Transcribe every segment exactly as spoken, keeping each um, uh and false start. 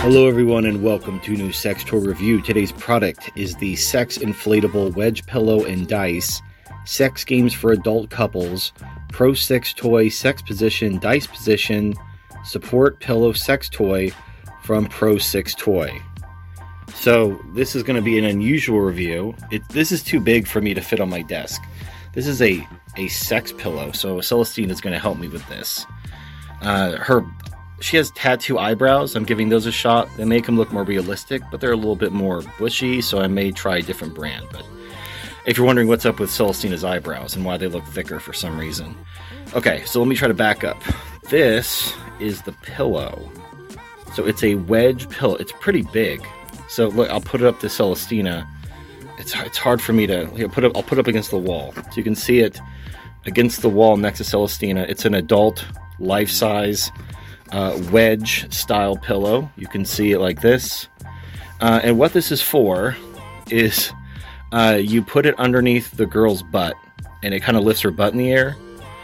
Hello everyone and welcome to a new Sex Toy review. Today's product is the Sex Inflatable Wedge Pillow and Dice Sex Games for Adult Couples Pro Sex Toy Sex Position Dice Position Support Pillow Sex Toy from Pro Sex Toy. So this is going to be an unusual review. It, this is too big for me to fit on my desk. This is a, a sex pillow, so Celestine is going to help me with this. Uh, her She has tattoo eyebrows. I'm giving those a shot. They make them look more realistic, but they're a little bit more bushy, so I may try a different brand. But if you're wondering what's up with Celestina's eyebrows and why they look thicker for some reason. Okay, so let me try to back up. This is the pillow. So it's a wedge pillow. It's pretty big. So look, I'll put it up to Celestina. It's it's hard for me to here, put it. I'll put it up against the wall so you can see it against the wall next to Celestina. It's an adult, life-size Uh, wedge style pillow. You can see it like this. Uh, and what this is for is uh, you put it underneath the girl's butt and it kind of lifts her butt in the air.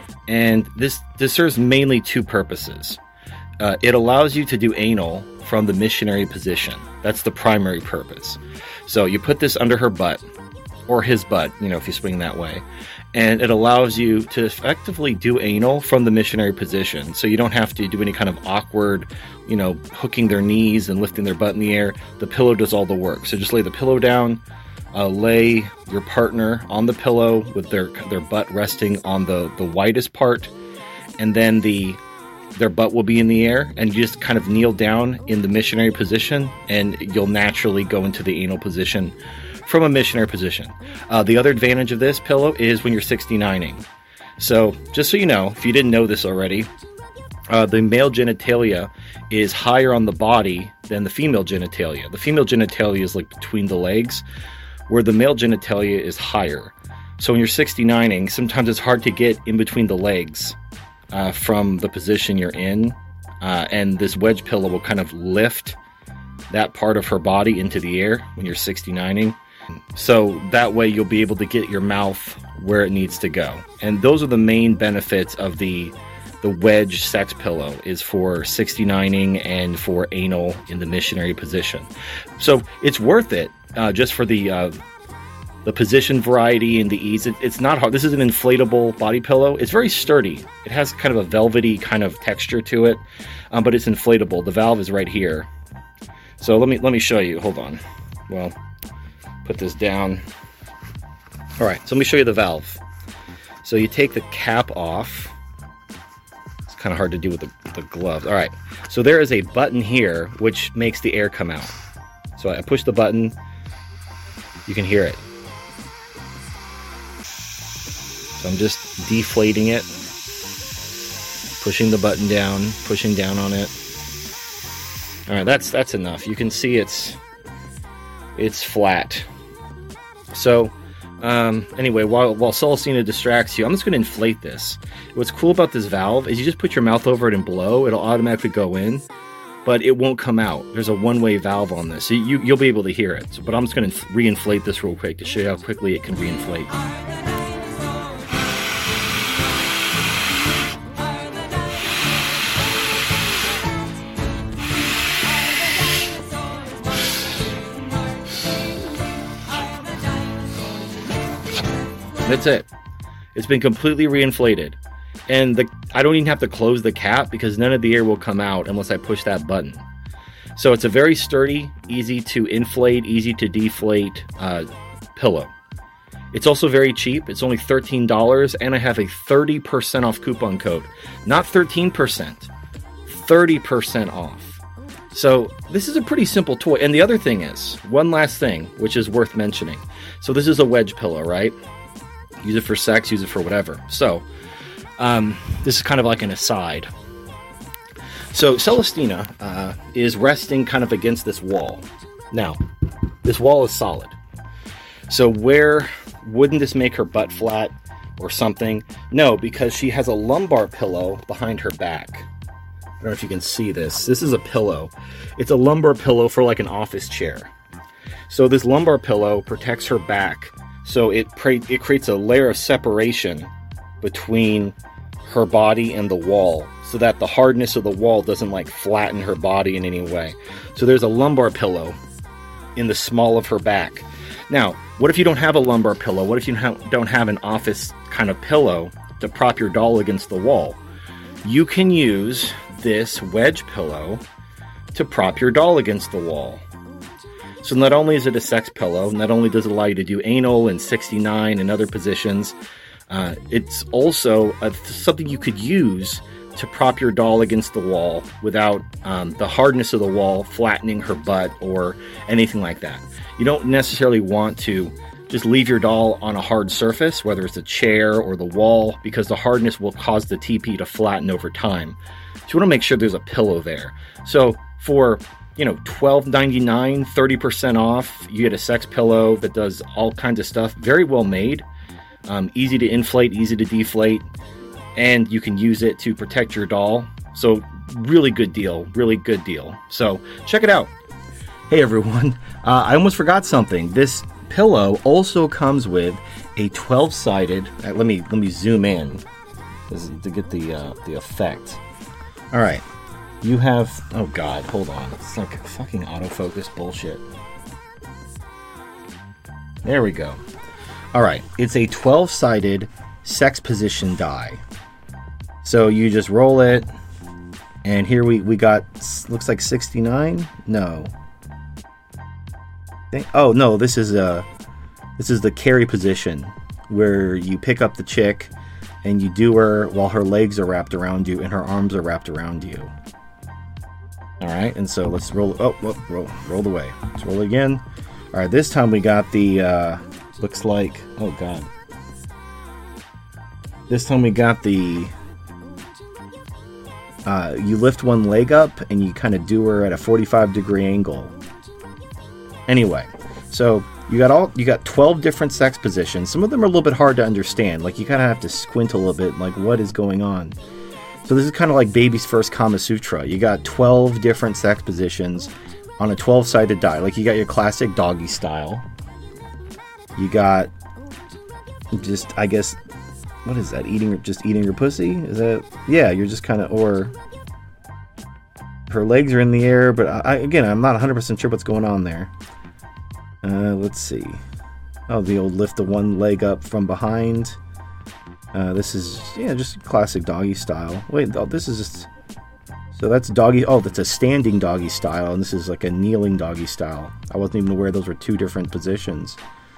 And this, this serves mainly two purposes. Uh, it allows you to do anal from the missionary position. That's the primary purpose. So you put this under her butt or his butt, you know, if you swing that way. And it allows you to effectively do anal from the missionary position. So you don't have to do any kind of awkward, you know, hooking their knees and lifting their butt in the air. The pillow does all the work. So just lay the pillow down, uh, lay your partner on the pillow with their their butt resting on the, the widest part. And then the their butt will be in the air. And you just kind of kneel down in the missionary position. And you'll naturally go into the anal position from a missionary position. Uh, the other advantage of this pillow is when you're sixty-nining. So, just so you know, if you didn't know this already, uh, the male genitalia is higher on the body than the female genitalia. The female genitalia is like between the legs, where the male genitalia is higher. So when you're sixty-nining, sometimes it's hard to get in between the legs uh, from the position you're in, uh, and this wedge pillow will kind of lift that part of her body into the air when you're sixty-nining. So that way you'll be able to get your mouth where it needs to go. And those are the main benefits of the the wedge sex pillow, is for sixty-nining and for anal in the missionary position. So it's worth it uh, just for the uh, the position variety and the ease. It, it's not hard. This is an inflatable body pillow. It's very sturdy. It has kind of a velvety kind of texture to it, um, but it's inflatable. The valve is right here. So let me let me show you. Hold on. Well, put this down. All right, so let me show you the valve. So you take the cap off. It's kind of hard to do with the, the gloves. All right, so there is a button here which makes the air come out. So I push the button. You can hear it. So I'm just deflating it, pushing the button down, pushing down on it. All right, that's that's enough. You can see it's it's flat. So, um, anyway, while while Celestina distracts you, I'm just going to inflate this. What's cool about this valve is you just put your mouth over it and blow. It'll automatically go in, but it won't come out. There's a one-way valve on this, so you, you'll be able to hear it. So, but I'm just going to re-inflate this real quick to show you how quickly it can re-inflate. That's it. It's been completely reinflated. And the I don't even have to close the cap because none of the air will come out unless I push that button. So it's a very sturdy, easy to inflate, easy to deflate uh, pillow. It's also very cheap. It's only thirteen dollars, and I have a thirty percent off coupon code. Not thirteen percent, thirty percent off. So this is a pretty simple toy. And the other thing is, one last thing, which is worth mentioning. So this is a wedge pillow, right? Use it for sex, use it for whatever. So, um, this is kind of like an aside. So, Celestina uh, is resting kind of against this wall. Now, this wall is solid. So, where wouldn't this make her butt flat or something? No, because she has a lumbar pillow behind her back. I don't know if you can see this. This is a pillow. It's a lumbar pillow for like an office chair. So, this lumbar pillow protects her back. So it, pre- it creates a layer of separation between her body and the wall so that the hardness of the wall doesn't like flatten her body in any way. So there's a lumbar pillow in the small of her back. Now, what if you don't have a lumbar pillow? What if you ha- don't have an office kind of pillow to prop your doll against the wall? You can use this wedge pillow to prop your doll against the wall. So not only is it a sex pillow, not only does it allow you to do anal and sixty-nine and other positions, uh, it's also a, something you could use to prop your doll against the wall without um, the hardness of the wall flattening her butt or anything like that. You don't necessarily want to just leave your doll on a hard surface, whether it's a chair or the wall, because the hardness will cause the T P to flatten over time. So you want to make sure there's a pillow there. So for you know, twelve ninety-nine, thirty percent off. You get a sex pillow that does all kinds of stuff. Very well made. Um, easy to inflate, easy to deflate. And you can use it to protect your doll. So really good deal. Really good deal. So check it out. Hey everyone. Uh, I almost forgot something. This pillow also comes with a twelve-sided... Uh, let me let me zoom in to get the uh, the effect. All right. You have, oh god, hold on. It's like fucking autofocus bullshit. There we go. Alright, it's a twelve-sided sex position die. So you just roll it, and here we, we got, looks like sixty-nine? No. Oh, no, this is a, this is the carry position, where you pick up the chick, and you do her while her legs are wrapped around you, and her arms are wrapped around you. Alright, and so let's roll, oh, whoop, roll, roll the way. Let's roll it again. Alright, this time we got the, uh, looks like, oh god. This time we got the, uh, you lift one leg up and you kind of do her at a forty-five degree angle. Anyway, so you got all, you got twelve different sex positions. Some of them are a little bit hard to understand. Like, you kind of have to squint a little bit, like, what is going on? So this is kind of like baby's first Kama Sutra. You got twelve different sex positions on a twelve-sided die. Like, you got your classic doggy style. You got just, I guess, what is that? Eating, just eating your pussy? Is that, yeah, you're just kind of, or her legs are in the air, but I, again, I'm not one hundred percent sure what's going on there. Uh, let's see. Oh, the old lift the one leg up from behind. Uh, this is, yeah, just classic doggy style. Wait, oh, this is just... So that's doggy... Oh, that's a standing doggy style, and this is like a kneeling doggy style. I wasn't even aware those were two different positions.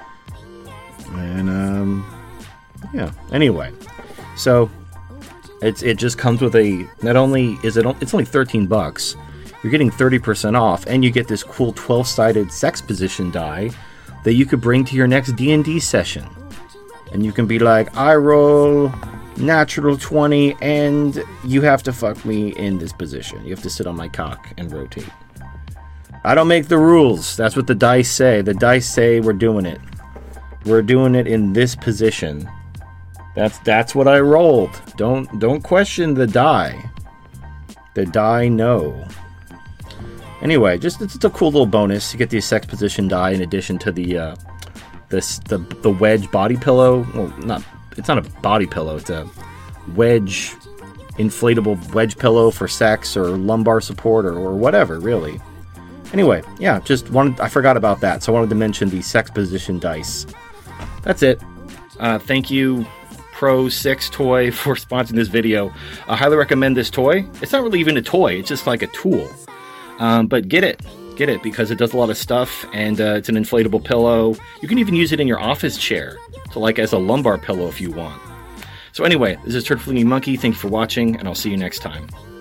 And, um... yeah, anyway. So, it's it just comes with a... Not only is it... It's only thirteen bucks. You're getting thirty percent off, and you get this cool twelve-sided sex position die that you could bring to your next D and D session. And you can be like, I roll natural twenty, and you have to fuck me in this position. You have to sit on my cock and rotate. I don't make the rules. That's what the dice say. The dice say we're doing it. We're doing it in this position. That's that's what I rolled. Don't don't question the die. The die know. Anyway, just it's, it's a cool little bonus. You get the sex position die in addition to the uh, this the the wedge body pillow. Well, not it's not a body pillow. It's a wedge inflatable wedge pillow for sex or lumbar support or, or whatever, really. Anyway, yeah, just wanted I forgot about that, so I wanted to mention the sex position dice. That's it. Uh, thank you, Pro six Toy, for sponsoring this video. I highly recommend this toy. It's not really even a toy; it's just like a tool. Um, but get it. Get it, because it does a lot of stuff, and uh, it's an inflatable pillow. You can even use it in your office chair, to like as a lumbar pillow if you want. So anyway, this is Turd Flinging Monkey. Thank you for watching, and I'll see you next time.